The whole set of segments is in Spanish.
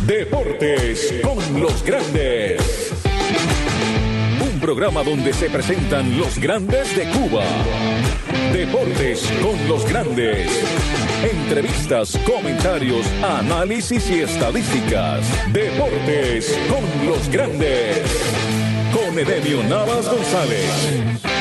Deportes con los grandes. Un programa donde se presentan los grandes de Cuba. Deportes con los grandes. Entrevistas, comentarios, análisis y estadísticas. Deportes con los grandes. Con Edemio Navas González.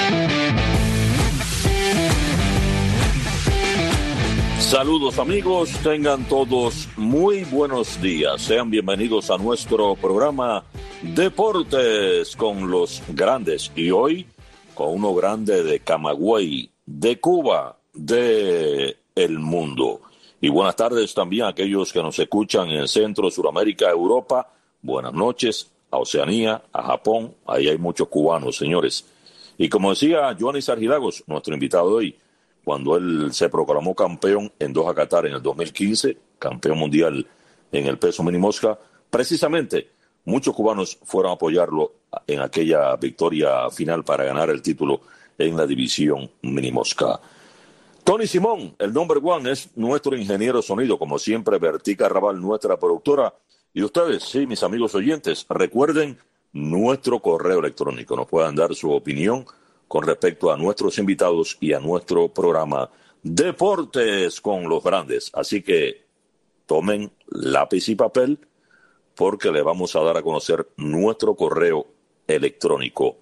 Saludos amigos, tengan todos muy buenos días. Sean bienvenidos a nuestro programa Deportes con los Grandes. Y hoy con uno grande de Camagüey, de Cuba, de el mundo. Y buenas tardes también a aquellos que nos escuchan en Centro, Suramérica, Europa. Buenas noches a Oceanía, a Japón. Ahí hay muchos cubanos, señores. Y como decía Yohanis Argilagos, nuestro invitado de hoy, cuando él se proclamó campeón en Doha, Qatar, en el 2015, campeón mundial en el peso mini mosca, precisamente muchos cubanos fueron a apoyarlo en aquella victoria final para ganar el título en la división mini mosca. Tony Simón, el number one, es nuestro ingeniero de sonido, como siempre, Bertica Raval, nuestra productora. Y ustedes, sí, mis amigos oyentes, recuerden nuestro correo electrónico, nos puedan dar su opinión con respecto a nuestros invitados y a nuestro programa Deportes con los Grandes. Así que tomen lápiz y papel porque le vamos a dar a conocer nuestro correo electrónico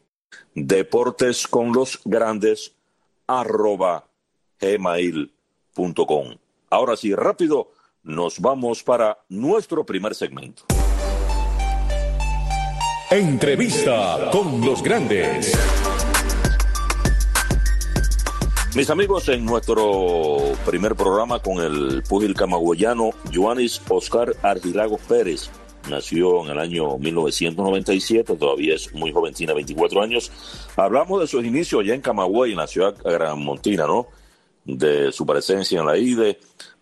deportesconlosgrandes@gmail.com. Ahora sí, rápido, nos vamos para nuestro primer segmento. Entrevista con los grandes. Mis amigos, en nuestro primer programa con el púgil camagüeyano Yohanis Oscar Argilagos Pérez. Nació en el año 1997, todavía es muy joven, tiene 24 años. Hablamos de sus inicios allá en Camagüey, en la ciudad granmontina, ¿no? De su presencia en la IDE,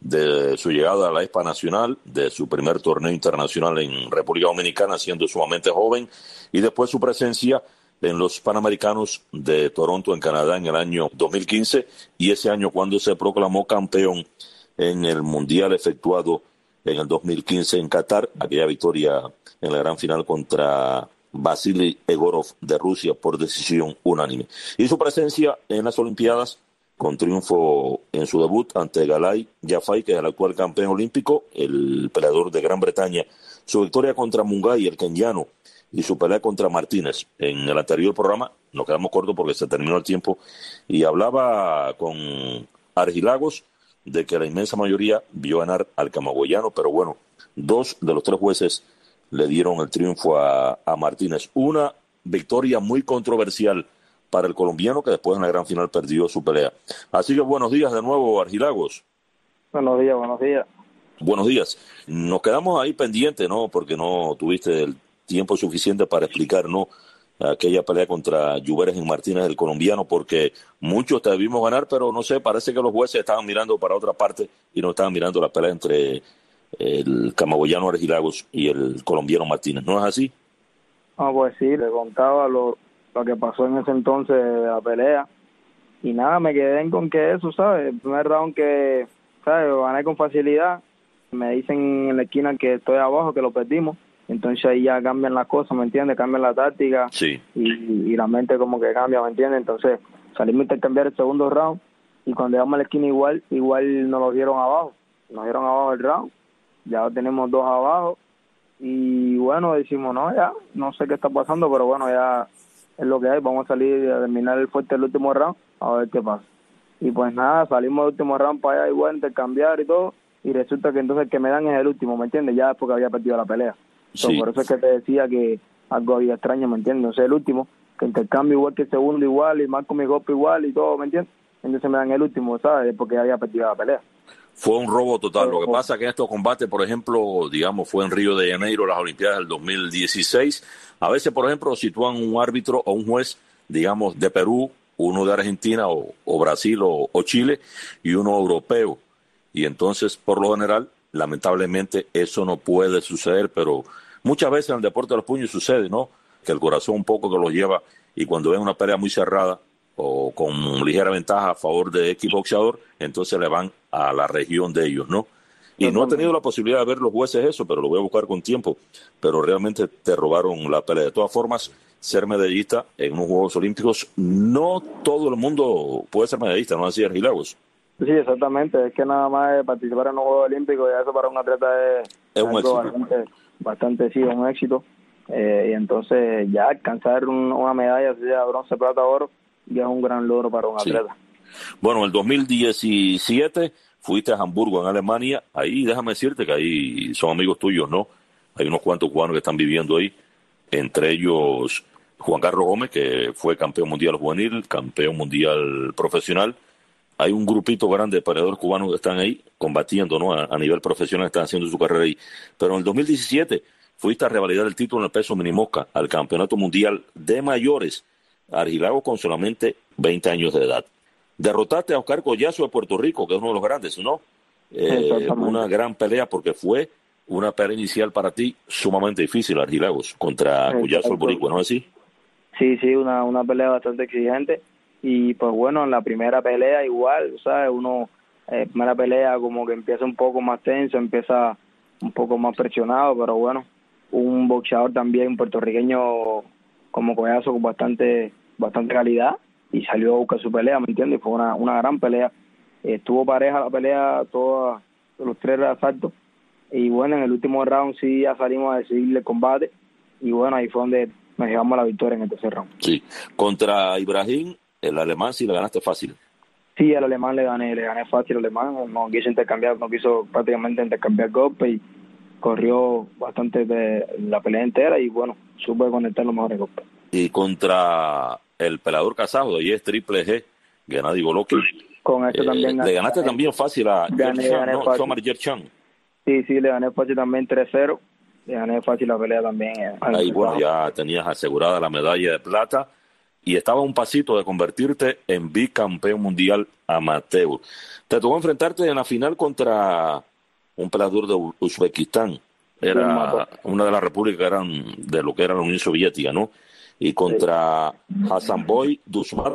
de su llegada a la Expa Nacional, de su primer torneo internacional en República Dominicana, siendo sumamente joven, y después su presencia en los Panamericanos de Toronto, en Canadá, en el año 2015, y ese año cuando se proclamó campeón en el Mundial efectuado en el 2015 en Qatar, aquella victoria en la gran final contra Vasily Egorov de Rusia por decisión unánime. Y su presencia en las Olimpiadas, con triunfo en su debut ante Galay Jafai, que es el actual campeón olímpico, el peleador de Gran Bretaña, su victoria contra Mungai, el kenyano, y su pelea contra Martínez. En el anterior programa nos quedamos cortos porque se terminó el tiempo y hablaba con Argilagos de que la inmensa mayoría vio ganar al camagüeyano, pero bueno, 2 de los 3 jueces le dieron el triunfo a Martínez. Una victoria muy controversial para el colombiano, que después en la gran final perdió su pelea. Así que buenos días de nuevo, Argilagos. Buenos días, buenos días. Buenos días. Nos quedamos ahí pendientes, ¿no? Porque no tuviste el tiempo suficiente para explicar, ¿no?, aquella pelea contra Yuberes Martínez, el colombiano, porque muchos te debimos ganar, pero no sé, parece que los jueces estaban mirando para otra parte y no estaban mirando la pelea entre el camagüeyano Argilagos y el colombiano Martínez. ¿No es así? Ah, pues sí, le contaba lo que pasó en ese entonces de la pelea y nada, me quedé con que eso, ¿sabes? El primer round que, ¿sabes?, gané con facilidad, me dicen en la esquina que estoy abajo, que lo perdimos. Entonces ahí ya cambian las cosas, ¿me entiendes? Cambian la táctica, sí, y la mente como que cambia, ¿me entiendes? Entonces salimos a intercambiar el segundo round y cuando llegamos a la esquina igual nos lo dieron abajo. Nos dieron abajo el round, ya tenemos 2 abajo y bueno, decimos, no, ya, no sé qué está pasando, pero bueno, ya es lo que hay, vamos a salir a terminar el fuerte del último round, a ver qué pasa. Y pues nada, salimos del último round para allá igual, intercambiar y todo, y resulta que entonces el que me dan es el último, ¿me entiendes? Ya porque había perdido la pelea. Sí. Por eso es que te decía que algo había extraño, ¿me entiendes? O sea, el último, que intercambio igual que el segundo igual, y marco mi golpe igual y todo, ¿me entiendes? Entonces me dan el último, ¿sabes? Porque había perdido la pelea. Fue un robo total. Lo que pasa es que en estos combates, por ejemplo, digamos, fue en Río de Janeiro, las Olimpiadas del 2016. A veces, por ejemplo, sitúan un árbitro o un juez, digamos, de Perú, uno de Argentina o Brasil o Chile y uno europeo. Y entonces, por lo general, lamentablemente, eso no puede suceder, pero muchas veces en el deporte de los puños sucede, ¿no? Que el corazón un poco que los lleva y cuando ven una pelea muy cerrada o con ligera ventaja a favor de X boxeador, entonces le van a la región de ellos, ¿no? Y no he tenido la posibilidad de ver los jueces eso, pero lo voy a buscar con tiempo. Pero realmente te robaron la pelea. De todas formas, ser medallista en unos Juegos Olímpicos, no todo el mundo puede ser medallista, ¿no? Así, Argilagos. Sí, exactamente. Es que nada más participar en los Juegos Olímpicos, ya eso para un atleta es un éxito. Bastante, sí, un éxito. Y entonces ya alcanzar una medalla, sea bronce, plata, oro, ya es un gran logro para un atleta. Bueno, el 2017 fuiste a Hamburgo, en Alemania. Ahí, déjame decirte que ahí son amigos tuyos, ¿no? Hay unos cuantos cubanos que están viviendo ahí, entre ellos Juan Carlos Gómez, que fue campeón mundial juvenil, campeón mundial profesional. Hay un grupito grande de peleadores cubanos que están ahí combatiendo, ¿no? A nivel profesional, están haciendo su carrera ahí. Pero en el 2017 fuiste a revalidar el título en el peso minimosca al Campeonato Mundial de Mayores, Argilagos, con solamente 20 años de edad. Derrotaste a Oscar Collazo de Puerto Rico, que es uno de los grandes, ¿no? Una gran pelea, porque fue una pelea inicial para ti sumamente difícil, Argilagos, contra Collazo el boricua, ¿no es así? Sí, una pelea bastante exigente. Y pues bueno, en la primera pelea igual, ¿sabes? Primera pelea como que empieza un poco más tenso, empieza un poco más presionado, pero bueno, un boxeador también puertorriqueño como Collazo con bastante calidad, y salió a buscar su pelea, ¿me entiendes? Fue una gran pelea. Estuvo pareja la pelea todos los 3 asaltos, y bueno, en el último round sí ya salimos a decidirle el combate, y bueno, ahí fue donde nos llevamos la victoria en el tercer round. Sí, contra Ibrahim, el alemán, sí le ganaste fácil. Sí, al alemán le gané fácil al alemán, no quiso prácticamente intercambiar golpes, y corrió bastante de la pelea entera, y bueno, supe conectar los mejores golpes. Y contra el peleador kazajo de IES Triple G, Gennady Golovkin, con eso también le ganaste también fácil a Somar Yerchan. Sí, le gané fácil también 3-0, le gané fácil la pelea también. Ahí bueno, ya tenías asegurada la medalla de plata y estaba a un pasito de convertirte en bicampeón mundial amateur. Te tocó enfrentarte en la final contra un peleador de Uzbekistán, era una de las repúblicas que eran de lo que era la Unión Soviética, ¿no? Y contra Hasanboy Dusmar,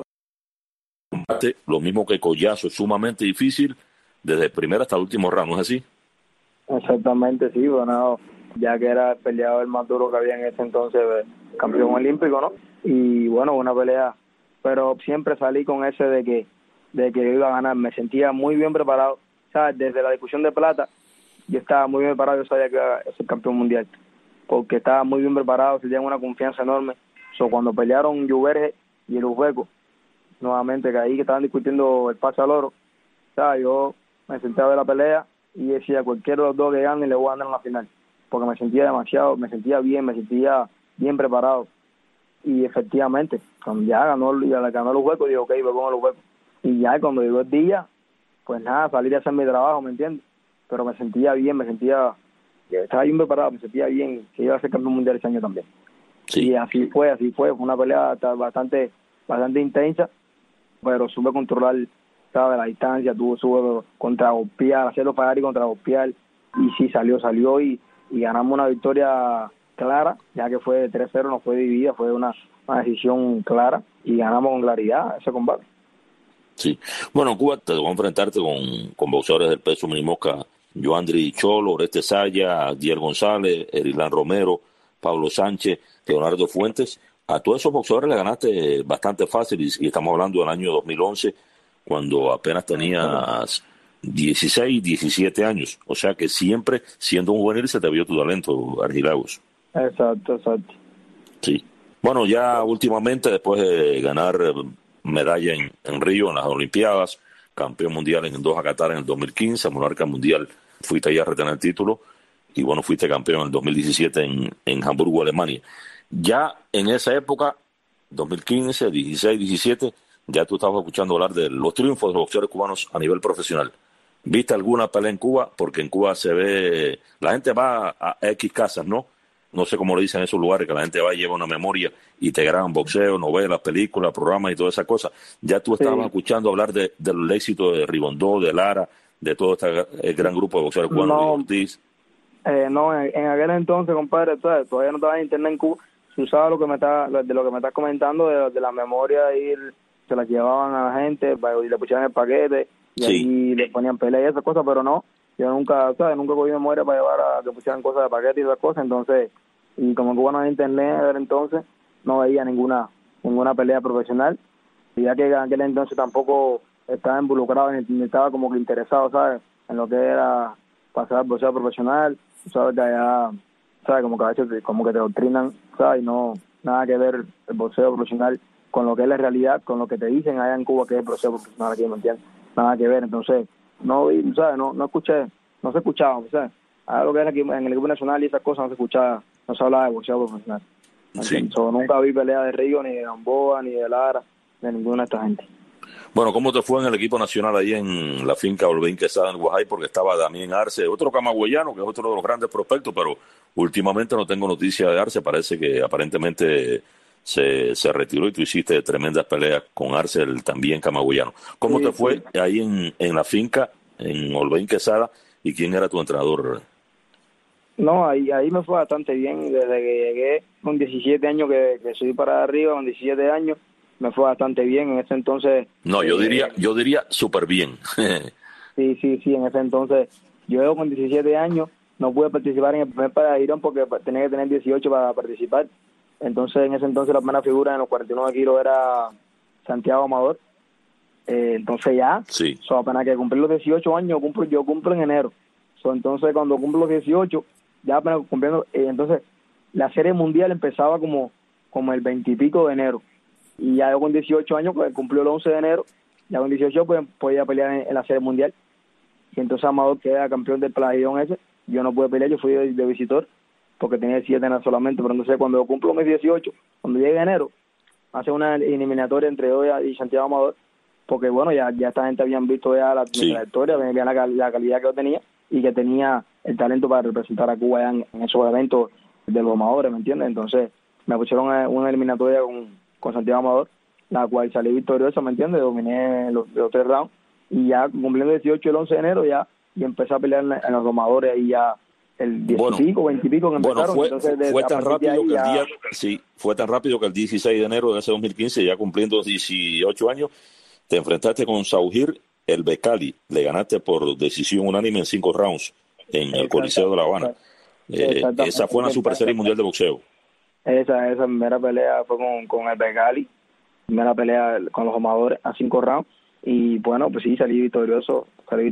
combate lo mismo que Collazo, sumamente difícil desde el primer hasta el último round, ¿no es así? Exactamente, sí, bueno, ya que era el peleador más duro que había en ese entonces, campeón olímpico, ¿no? Y bueno, una pelea, pero siempre salí con ese de que iba a ganar, me sentía muy bien preparado, ¿sabes? Desde la discusión de plata, yo estaba muy bien preparado, yo sabía que iba a ser campeón mundial, porque estaba muy bien preparado, tenía una confianza enorme. Cuando pelearon Juverge y el uzbeco, nuevamente que ahí que estaban discutiendo el pase al oro, ¿sabes? Yo me senté a ver la pelea y decía, cualquiera de los dos que gane le voy a ganar en la final, porque me sentía bien preparado. Y efectivamente, cuando ya ganó el uzbeco, dije, ok, voy con el uzbeco. Y ya cuando llegó el día, pues nada, salí a hacer mi trabajo, ¿me entiendes? Pero me sentía bien, estaba bien preparado, me sentía bien que iba a ser campeón mundial ese año también. Sí. Y así fue una pelea bastante intensa, pero supe controlar, ¿sabes? La distancia, supe contragolpear, hacerlo fallar y contragolpear, y sí, salió y ganamos una victoria clara, ya que fue 3-0, no fue dividida, fue una decisión clara, y ganamos con claridad ese combate. Sí, bueno, Cuba te va a enfrentarte con boxeadores del peso minimosca, Joandri Cholo, Oreste Saya, Dier González, Erilán Romero, Pablo Sánchez, Leonardo Fuentes. A todos esos boxeadores le ganaste bastante fácil, y estamos hablando del año 2011, cuando apenas tenías 16, 17 años. O sea que siempre, siendo un juvenil, se te vio tu talento, Argilagos. Exacto. Sí. Bueno, ya últimamente, después de ganar medalla en Río, en las Olimpiadas, campeón mundial en Doha, Qatar en el 2015, monarca mundial, fuiste allá a retener el título, y bueno, fuiste campeón en el 2017 en Hamburgo, Alemania. Ya en esa época, 2015, 16, 17, ya tú estabas escuchando hablar de los triunfos de los boxeadores cubanos a nivel profesional. ¿Viste alguna pelea en Cuba? Porque en Cuba se ve, la gente va a X casas, ¿no? No sé cómo le dicen en esos lugares, que la gente va y lleva una memoria y te graban boxeo, novelas, películas, programas y todas esas cosas. Ya tú estabas escuchando hablar del éxito de Ribondó, de Lara, de todo este gran grupo de boxeadores cubanos, de Ortiz. No, en aquel entonces, compadre, todavía no estaba en internet en Cuba. Se usaba de lo que me estás comentando, de la memoria, y se las llevaban a la gente y le pusieron el paquete, y ahí le ponían pelea y esas cosas, pero no, yo nunca, ¿sabes? Nunca cogí memoria para llevar a que pusieran cosas de paquete y esas cosas, entonces, y como en Cuba no había internet, entonces no veía ninguna pelea profesional, y ya que en aquel entonces tampoco estaba involucrado ni estaba como que interesado, ¿sabes? En lo que era pasar al boxeo profesional, ¿sabes? Que allá, ¿sabes? Como que a veces como que te doctrinan, ¿sabes? Y no, nada que ver el boxeo profesional con lo que es la realidad, con lo que te dicen allá en Cuba que es el boxeo profesional aquí, ¿me entiendes? Nada que ver, entonces, no vi, ¿sabes? No escuché, no se escuchaba, ¿sabes? Algo que era aquí en el equipo nacional y esas cosas no se escuchaba, no se hablaba de boxeo profesional. Sí. So, nunca vi pelea de Río, ni de Gamboa, ni de Lara, de ninguna de esta gente. Bueno, ¿cómo te fue en el equipo nacional ahí en la finca Olveín Quesada en Guajay? Porque estaba Damián Arce, otro camagüeyano, que es otro de los grandes prospectos, pero últimamente no tengo noticia de Arce. Parece que aparentemente se retiró y tú hiciste tremendas peleas con Arce, el también camagüeyano. ¿Cómo te fue ahí en la finca, en Olveín Quesada, y quién era tu entrenador? No, ahí me fue bastante bien. Desde que llegué con 17 años, que subí para arriba, con 17 años, me fue bastante bien. En ese entonces... No, yo diría súper bien. Sí, en ese entonces, yo llego con 17 años, no pude participar en el primer Paradirón porque tenía que tener 18 para participar. Entonces, en ese entonces, la primera figura en los 49 kilos era Santiago Amador. Entonces ya, Sí. Apenas que cumplí los 18 años, yo cumplo en enero. Entonces, cuando cumplo los 18, ya apenas cumpliendo, entonces la serie mundial empezaba como el 20 y pico de enero. Y ya yo con 18 años, pues cumplió el 11 de enero, ya con 18 pues podía pelear en la serie mundial. Y entonces Amador queda campeón del Playón ese, yo no pude pelear, yo fui de visitor, porque tenía 17 años solamente, pero entonces cuando yo cumplo mis 18, cuando llegue enero, hace una eliminatoria entre yo y Santiago Amador, porque bueno, ya esta gente habían visto ya mi trayectoria, veían la calidad que yo tenía, y que tenía el talento para representar a Cuba en esos eventos de los amadores, ¿me entiendes? Entonces me pusieron una eliminatoria con Santiago Amador, la cual salí victoriosa, ¿me entiendes? Dominé los 3 rounds, y ya cumpliendo el 18 y el 11 de enero ya, y empecé a pelear en los amadores, ahí ya el 10 y pico, 20 y pico que empezaron. Bueno, entonces, fue tan rápido que fue tan rápido que el 16 de enero de ese 2015, ya cumpliendo 18 años, te enfrentaste con Saugir El Becali, le ganaste por decisión unánime en 5 rounds en el Coliseo de La Habana. Esa fue una super serie mundial de boxeo. Esa primera pelea fue con El Becali, primera pelea con los amadores a 5 rounds, y bueno, pues sí, salí victorioso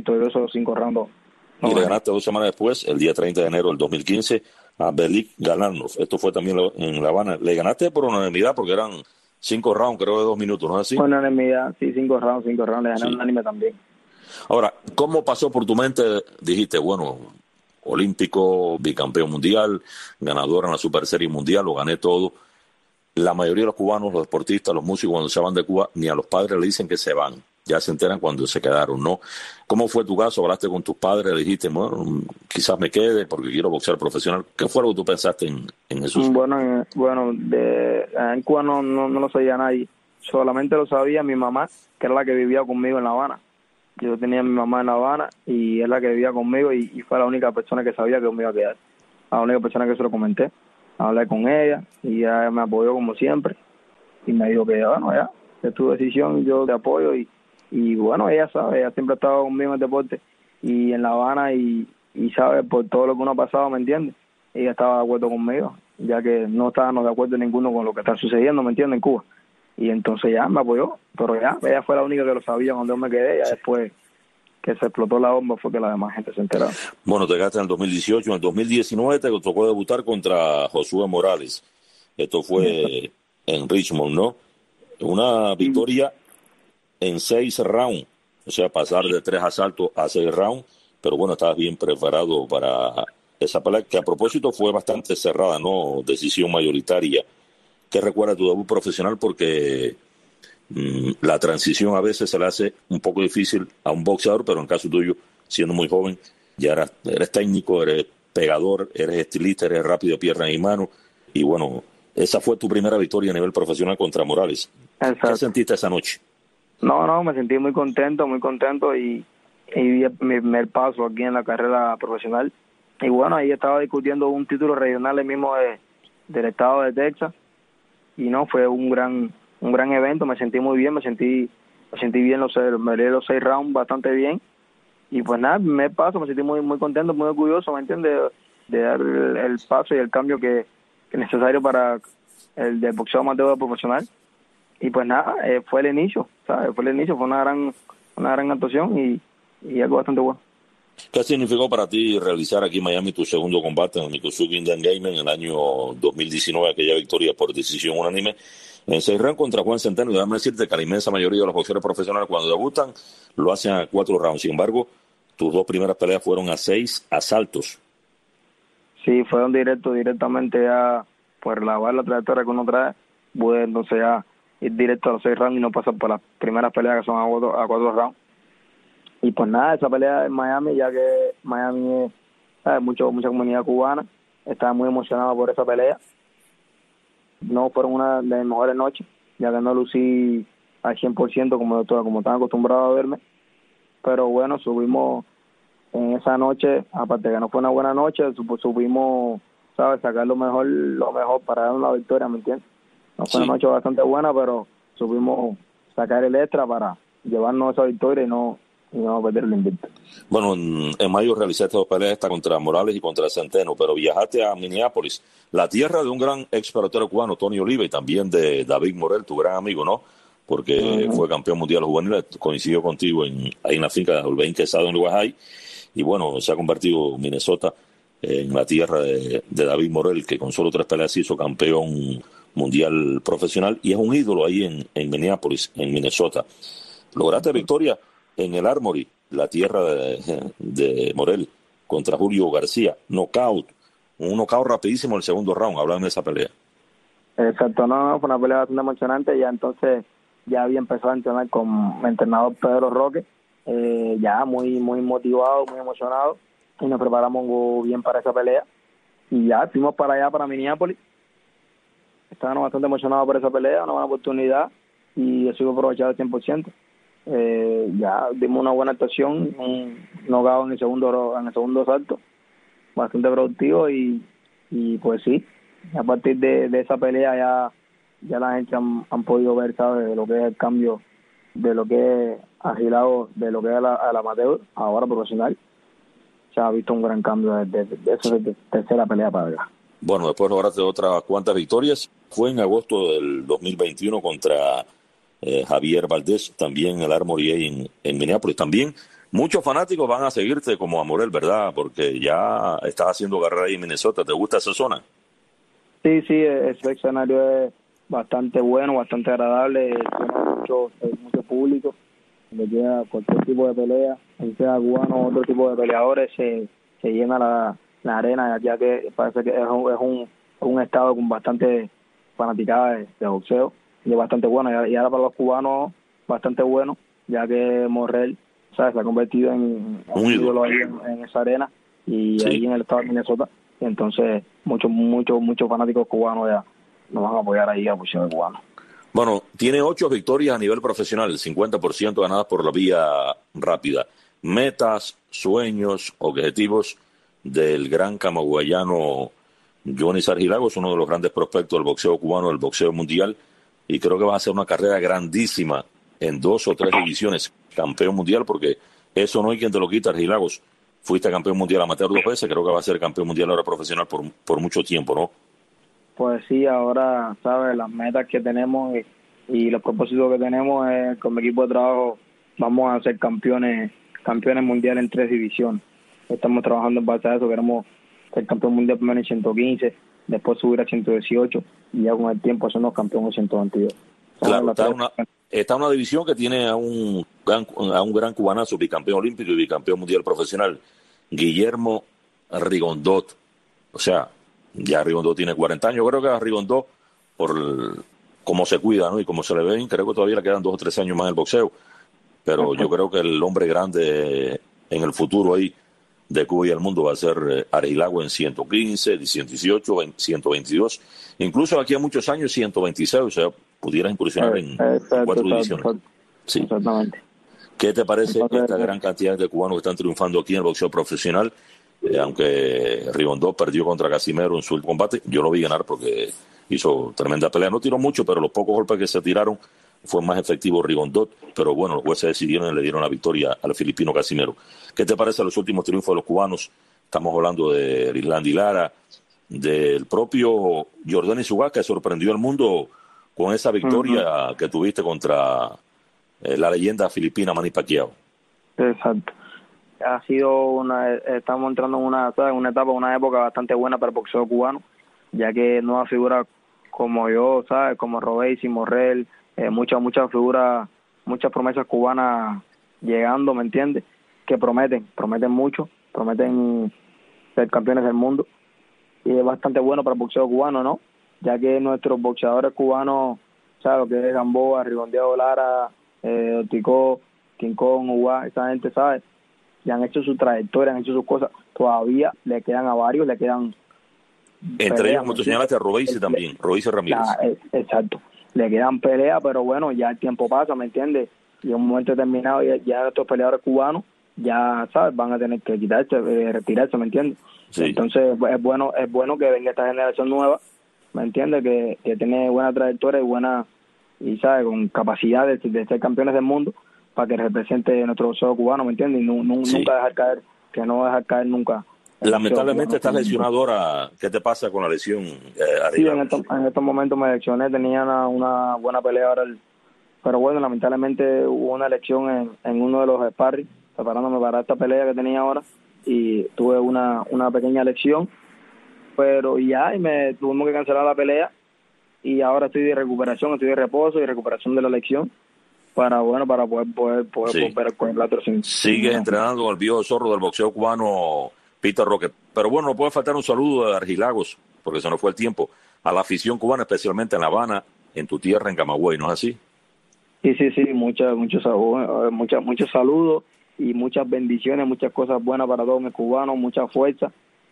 5 rounds. Y le ganaste 2 semanas después, el día 30 de enero del 2015, a Belik Galanov. Esto fue también en La Habana. Le ganaste por unanimidad porque eran 5 rounds, creo, de 2 minutos, ¿no es así? Unanimidad, sí, 5 rounds, le gané unánime también. Ahora, ¿cómo pasó por tu mente? Dijiste, bueno, olímpico, bicampeón mundial, ganador en la Super Serie Mundial, lo gané todo. La mayoría de los cubanos, los deportistas, los músicos, cuando se van de Cuba, ni a los padres le dicen que se van. Ya se enteran cuando se quedaron, ¿no? ¿Cómo fue tu caso? ¿Hablaste con tus padres? Le dijiste, bueno, quizás me quede porque quiero boxear profesional. ¿Qué fue lo que tú pensaste en eso? Bueno, en Cuba no lo sabía nadie. Solamente lo sabía mi mamá, que era la que vivía conmigo en La Habana. Yo tenía a mi mamá en La Habana y es la que vivía conmigo, y fue la única persona que sabía que me iba a quedar. La única persona que se lo comenté. Hablé con ella y ella me apoyó como siempre. Y me dijo que, bueno, ya, es tu decisión, yo te apoyo. Y bueno, ella sabe, ella siempre ha estado conmigo en el deporte y en La Habana, y sabe por todo lo que uno ha pasado, ¿me entiendes? Ella estaba de acuerdo conmigo, ya que no estábamos de acuerdo ninguno con lo que está sucediendo, ¿me entiendes? En Cuba. Y entonces ya me apoyó, pero ya, ella fue la única que lo sabía cuando yo me quedé. Ya después que se explotó la bomba fue que la demás gente se enteraba. Bueno, te quedaste en el 2018, en el 2019 te tocó debutar contra Josué Morales. Esto fue en Richmond, ¿no? Una victoria en 6 rounds, o sea, pasar de 3 asaltos a 6 rounds, pero bueno, estabas bien preparado para esa pelea, que a propósito fue bastante cerrada, ¿no? Decisión mayoritaria. ¿Qué recuerda tu debut profesional? Porque la transición a veces se le hace un poco difícil a un boxeador, pero en caso tuyo, siendo muy joven, ya eres técnico, eres pegador, eres estilista, eres rápido de pierna y mano, y bueno, esa fue tu primera victoria a nivel profesional contra Morales. Exacto. ¿Qué sentiste esa noche? No, me sentí muy contento y vi mi primer paso aquí en la carrera profesional. Y bueno, ahí estaba discutiendo un título regional el mismo del estado de Texas, y no, fue un gran evento. Me sentí muy bien, me sentí bien, me leí los 6 rounds bastante bien, Y pues nada, me paso, me sentí muy muy contento, muy orgulloso, ¿me entiendes? De dar el paso y el cambio que es necesario para el del boxeo amateur profesional. Y pues nada, fue el inicio, ¿sabes? Fue el inicio, fue una gran actuación y algo bastante bueno. ¿Qué significó para ti realizar aquí en Miami tu segundo combate en el Miccosukee Indian Game en el año 2019, aquella victoria por decisión unánime en 6 rounds contra Juan Centeno? Y déjame decirte que la inmensa mayoría de los boxeadores profesionales cuando debutan lo hacen a 4 rounds. Sin embargo, tus 2 primeras peleas fueron a 6 asaltos. Sí, fueron directamente ya por la trayectoria que uno trae, pude entonces ya ir directo a los 6 rounds y no pasar por las primeras peleas que son a 4 rounds. Y pues nada, esa pelea en Miami, ya que Miami es mucha comunidad cubana, estaba muy emocionado por esa pelea. No fueron una de mis mejores noches, ya que no lucí al 100% como estaba acostumbrado a verme. Pero bueno, subimos en esa noche, aparte de que no fue una buena noche, supimos, ¿sabes?, sacar lo mejor para dar una victoria, ¿me entiendes? No fue una noche bastante buena, pero supimos sacar el extra para llevarnos esa victoria y no perder el invicto. Bueno, en mayo realizaste 2 peleas, esta contra Morales y contra Centeno, pero viajaste a Minneapolis, la tierra de un gran ex pelotero cubano, Tony Oliva, y también de David Morel, tu gran amigo, ¿no? Porque fue campeón mundial juvenil, coincidió contigo ahí en la finca de Olvein Quesado en Guajay, y bueno, se ha convertido Minnesota en la tierra de David Morel, que con solo 3 peleas hizo campeón mundial profesional, y es un ídolo ahí en Minneapolis, en Minnesota. Lograste victoria en el Armory, la tierra de Morel, contra Julio García, un knockout rapidísimo en el segundo round. Hablan de esa pelea. Exacto, no, fue una pelea bastante emocionante. Ya entonces ya había empezado a entrenar con mi entrenador Pedro Roque, ya muy motivado, muy emocionado, y nos preparamos bien para esa pelea. Y ya fuimos para allá, para Minneapolis. Estábamos bastante emocionados por esa pelea, una buena oportunidad, y eso iba a aprovechar al 100%. Ya dimos una buena actuación, un knockout en el segundo asalto, bastante productivo, y pues sí, a partir de esa pelea ya la gente han podido ver, ¿sabes?, de lo que es el cambio, de lo que es agilado, de lo que es al amateur, ahora profesional. Se ha visto un gran cambio desde esa tercera pelea para acá. Bueno, después lograste otras cuantas victorias. Fue en agosto del 2021 contra Javier Valdés, también en el Armory en Minneapolis. También muchos fanáticos van a seguirte como a Morel, ¿verdad? Porque ya estás haciendo carrera ahí en Minnesota. ¿Te gusta esa zona? Sí, ese escenario es bastante bueno, bastante agradable. Tiene mucho público. Le queda cualquier tipo de pelea, sea cubano o otro tipo de peleadores, se llena la arena, ya que parece que es un estado con bastante fanaticada de boxeo, y es bastante bueno. Y ahora para los cubanos, bastante bueno, ya que Morel, ¿sabes?, se ha convertido en un ídolo ahí en esa arena, y sí, ahí en el estado de Minnesota. Y entonces muchos fanáticos cubanos ya nos van a apoyar ahí a boxeo cubano. Bueno, tiene 8 victorias a nivel profesional, 50% ganadas por la vía rápida. Metas, sueños, objetivos del gran camagüeyano Yonis Argilagos, uno de los grandes prospectos del boxeo cubano, del boxeo mundial, y creo que va a hacer una carrera grandísima en 2 o 3 divisiones, campeón mundial, porque eso no hay quien te lo quita, Argilagos. Fuiste campeón mundial amateur 2 veces, creo que va a ser campeón mundial ahora profesional por mucho tiempo, ¿no? Pues sí, ahora, ¿sabes?, las metas que tenemos y los propósitos que tenemos es, con mi equipo de trabajo, vamos a ser campeones mundiales en 3 divisiones. Estamos trabajando en base a eso. Queremos ser campeón mundial primero en 115, después subir a 118, y ya con el tiempo hacernos campeón en 122. Claro, está una división que tiene a un gran cubanazo, bicampeón olímpico y bicampeón mundial profesional, Guillermo Rigondot. O sea, ya Rigondot tiene 40 años. Yo creo que a Rigondot, por cómo se cuida, ¿no?, y cómo se le ven, creo que todavía le quedan 2 o 3 años más en el boxeo. Pero yo creo que el hombre grande en el futuro ahí de Cuba y el mundo va a ser Argilagos en 115, 118, 122. Incluso aquí a muchos años 126, o sea, pudieras incursionar en 4 divisiones. Sí. Exactamente. ¿Qué te parece esta gran cantidad de cubanos que están triunfando aquí en el boxeo profesional? Aunque Rigondot perdió contra Casimero en su último combate, yo lo vi ganar porque hizo tremenda pelea. No tiró mucho, pero los pocos golpes que se tiraron fue más efectivo Rigondot, pero bueno, los jueces decidieron y le dieron la victoria al filipino Casimero. ¿Qué te parece los últimos triunfos de los cubanos? Estamos hablando de Islandi Lara, del propio Yordenis Ugas, que sorprendió al mundo con esa victoria que tuviste contra la leyenda filipina Manny Pacquiao. Exacto. Estamos entrando en una etapa, una época bastante buena para el boxeo cubano, ya que nuevas figuras como yo, ¿sabes? Como Robesi, Morrell, muchas figuras, muchas promesas cubanas llegando, ¿me entiendes? Que prometen mucho, prometen ser campeones del mundo, y es bastante bueno para el boxeo cubano, ¿no? Ya que nuestros boxeadores cubanos, ¿sabes? Lo que es Gamboa, Rigondeado Lara, Ticó, King Kong, Uguá, esa gente, ¿sabes? Ya han hecho su trayectoria, han hecho sus cosas, todavía le quedan a varios, le quedan... Entre ellos, como tú señalaste, a Robesi también, Robesi Ramírez. Exacto, le quedan peleas, pero bueno, ya el tiempo pasa, ¿me entiendes? Y en un momento determinado ya estos peleadores cubanos, ya, ¿sabes? Van a tener que retirarse, ¿me entiendes? Sí. Entonces es bueno que venga esta generación nueva, ¿me entiendes? Que tiene buena trayectoria y ¿sabes? Con capacidad de ser campeones del mundo, para que represente nuestro boxeo cubano, ¿me entiendes? Y nunca dejar caer, que no dejar caer nunca. Lamentablemente estás lesionado ahora. ¿Qué te pasa con la lesión? Sí, en estos momentos me lesioné, tenía una buena pelea ahora, pero bueno, lamentablemente hubo una lesión en uno de los sparring, preparándome para esta pelea que tenía ahora, y tuve una pequeña lesión, pero ya, y me tuvimos que cancelar la pelea, y ahora estoy de recuperación, estoy de reposo y recuperación de la lesión, para poder volver con el plato. Sigues entrenando con el viejo zorro del boxeo cubano, Peter Roque. Pero bueno, no puede faltar un saludo de Argilagos, porque se nos fue el tiempo, a la afición cubana, especialmente en La Habana, en tu tierra, en Camagüey, ¿no es así? Sí, muchos saludos y muchas bendiciones, muchas cosas buenas para todos mis cubanos, mucha fuerza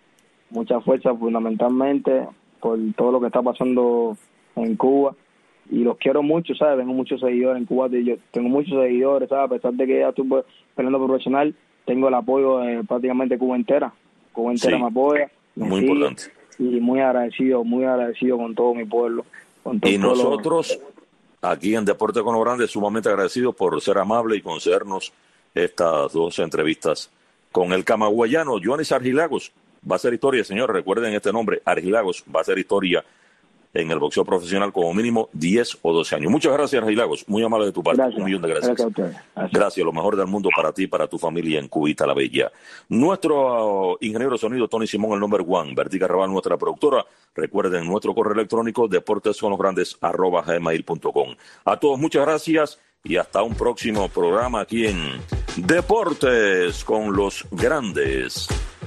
fundamentalmente por todo lo que está pasando en Cuba, y los quiero mucho, ¿sabes? Tengo muchos seguidores en Cuba, yo tengo muchos seguidores, ¿sabes? A pesar de que ya estuve peleando profesional, tengo el apoyo de prácticamente Cuba entera sí, me apoya, muy sigue, importante, y muy agradecido con todo mi pueblo, con todo y nosotros aquí en Deporte con los Grandes sumamente agradecidos por ser amable y concedernos estas dos entrevistas con el camagüeyano Yohanis Argilagos. Va a ser historia, señores, recuerden este nombre, Argilagos, va a ser historia en el boxeo profesional como mínimo 10 o 12 años. Muchas gracias, Argilagos, muy amable de tu parte. Gracias. 1.000.000 de gracias. Gracias, lo mejor del mundo para ti, para tu familia en Cubita la Bella. Nuestro ingeniero de sonido, Tony Simón, el number one, Vertica Raval, nuestra productora. Recuerden nuestro correo electrónico, deportesconlosgrandes@gmail.com. A todos, muchas gracias y hasta un próximo programa aquí en Deportes con los Grandes.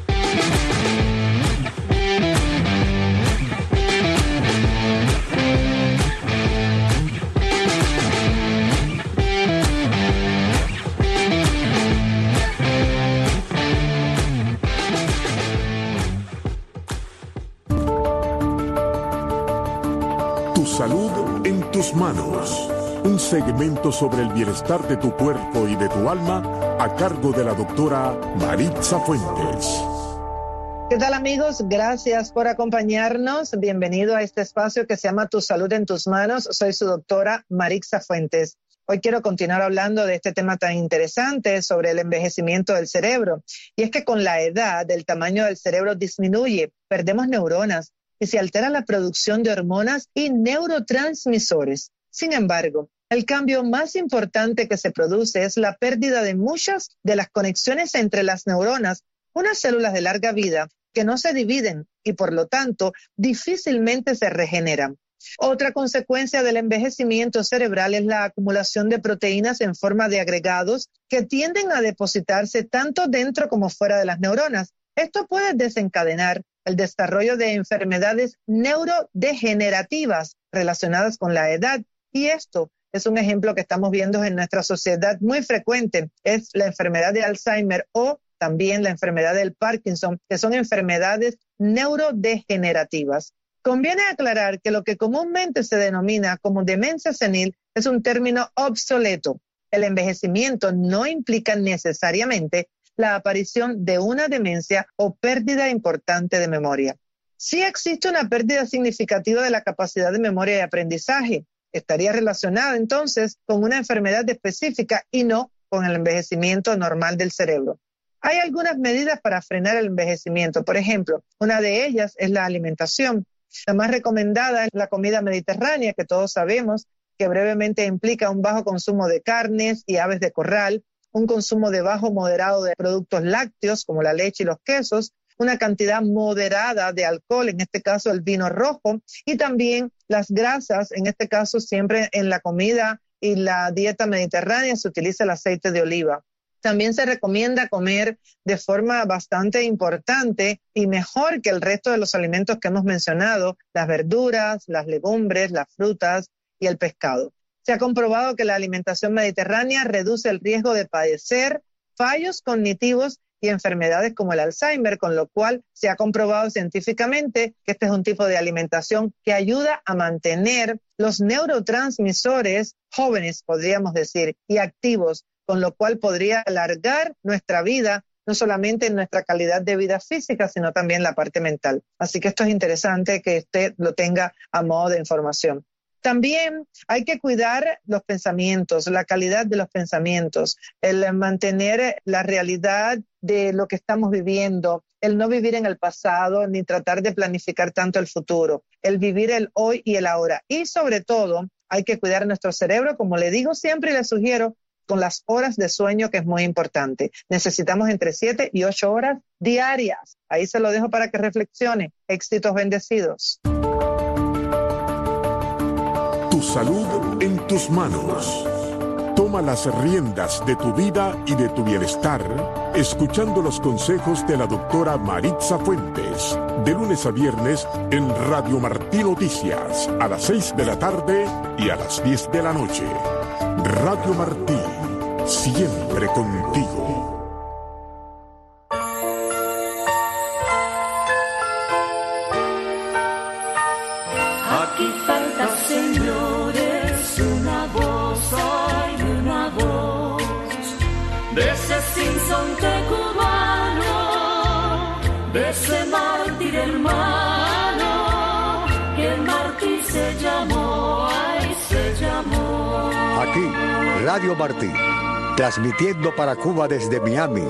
Salud en tus manos. Un segmento sobre el bienestar de tu cuerpo y de tu alma a cargo de la doctora Maritza Fuentes. ¿Qué tal, amigos? Gracias por acompañarnos. Bienvenido a este espacio que se llama Tu Salud en tus manos. Soy su doctora Maritza Fuentes. Hoy quiero continuar hablando de este tema tan interesante sobre el envejecimiento del cerebro. Y es que con la edad el tamaño del cerebro disminuye, perdemos neuronas, y se altera la producción de hormonas y neurotransmisores. Sin embargo, el cambio más importante que se produce es la pérdida de muchas de las conexiones entre las neuronas, unas células de larga vida que no se dividen y por lo tanto difícilmente se regeneran. Otra consecuencia del envejecimiento cerebral es la acumulación de proteínas en forma de agregados que tienden a depositarse tanto dentro como fuera de las neuronas. Esto puede desencadenar el desarrollo de enfermedades neurodegenerativas relacionadas con la edad, y esto es un ejemplo que estamos viendo en nuestra sociedad muy frecuente, es la enfermedad de Alzheimer o también la enfermedad del Parkinson, que son enfermedades neurodegenerativas. Conviene aclarar que lo que comúnmente se denomina como demencia senil es un término obsoleto. El envejecimiento no implica necesariamente la aparición de una demencia o pérdida importante de memoria. Sí existe una pérdida significativa de la capacidad de memoria y aprendizaje. estaría relacionada entonces con una enfermedad específica y no con el envejecimiento normal del cerebro. Hay algunas medidas para frenar el envejecimiento. Por ejemplo, una de ellas es la alimentación. La más recomendada es la comida mediterránea, que todos sabemos que brevemente implica un bajo consumo de carnes y aves de corral, un consumo de bajo moderado de productos lácteos como la leche y los quesos, una cantidad moderada de alcohol, en este caso el vino rojo, y también las grasas, en este caso siempre en la comida y la dieta mediterránea se utiliza el aceite de oliva. También se recomienda comer de forma bastante importante y mejor que el resto de los alimentos que hemos mencionado, las verduras, las legumbres, las frutas y el pescado. Se ha comprobado que la alimentación mediterránea reduce el riesgo de padecer fallos cognitivos y enfermedades como el Alzheimer, con lo cual se ha comprobado científicamente que este es un tipo de alimentación que ayuda a mantener los neurotransmisores jóvenes, podríamos decir, y activos, con lo cual podría alargar nuestra vida, no solamente en nuestra calidad de vida física, sino también la parte mental. Así que esto es interesante que usted lo tenga a modo de información. También hay que cuidar los pensamientos, la calidad de los pensamientos, el mantener la realidad de lo que estamos viviendo, el no vivir en el pasado ni tratar de planificar tanto el futuro, el vivir el hoy y el ahora. Y sobre todo, hay que cuidar nuestro cerebro, como le digo siempre y le sugiero, con las horas de sueño, que es muy importante. Necesitamos entre 7 y 8 horas diarias. Ahí se lo dejo para que reflexione. Éxitos bendecidos. Tu salud en tus manos. Toma las riendas de tu vida y de tu bienestar, escuchando los consejos de la doctora Maritza Fuentes, de lunes a viernes en Radio Martí Noticias, a las 6 de la tarde y a las 10 de la noche. Radio Martí, siempre contigo. Aquí falta, señores, una voz, hay una voz de ese sinsonte cubano, de ese mártir hermano, que el mártir se llamó, ay, se llamó. Aquí, Radio Martí, transmitiendo para Cuba desde Miami.